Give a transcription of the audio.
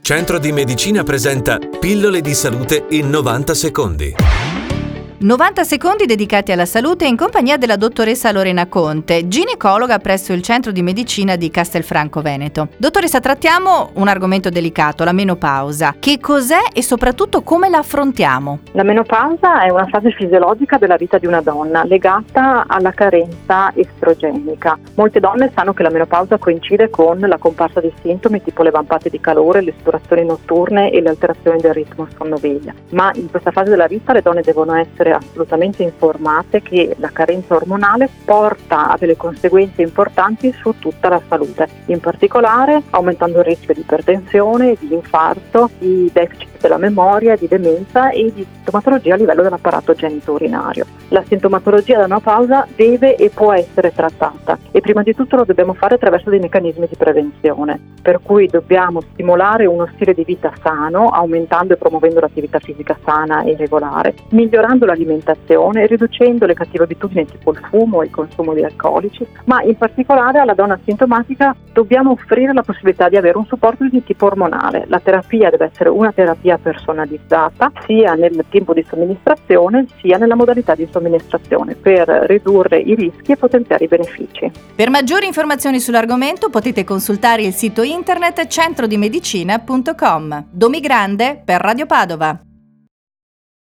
Centro di Medicina presenta Pillole di salute in 90 secondi. 90 secondi dedicati alla salute in compagnia della dottoressa Lorena Conte, ginecologa presso il Centro di Medicina di Castelfranco Veneto. Dottoressa, trattiamo un argomento delicato, la menopausa. Che cos'è e soprattutto come la affrontiamo? La menopausa è una fase fisiologica della vita di una donna legata alla carenza estrogenica. Molte donne sanno che la menopausa coincide con la comparsa di sintomi tipo le vampate di calore, le sudorazioni notturne e le alterazioni del ritmo sonno-veglia. Ma in questa fase della vita le donne devono essere assolutamente informate che la carenza ormonale porta a delle conseguenze importanti su tutta la salute, in particolare aumentando il rischio di ipertensione, di infarto, di deficit della memoria, di demenza e di sintomatologia a livello dell'apparato genitourinario. La sintomatologia della menopausa deve e può essere trattata e prima di tutto lo dobbiamo fare attraverso dei meccanismi di prevenzione, per cui dobbiamo stimolare uno stile di vita sano, aumentando e promuovendo l'attività fisica sana e regolare, migliorando l'alimentazione e riducendo le cattive abitudini tipo il fumo e il consumo di alcolici, ma in particolare alla donna sintomatica dobbiamo offrire la possibilità di avere un supporto di tipo ormonale. La terapia deve essere una terapia personalizzata sia nel tempo di somministrazione sia nella modalità di somministrazione per ridurre i rischi e potenziare i benefici. Per maggiori informazioni sull'argomento potete consultare il sito internet centrodimedicina.com. Domi Grande per Radio Padova.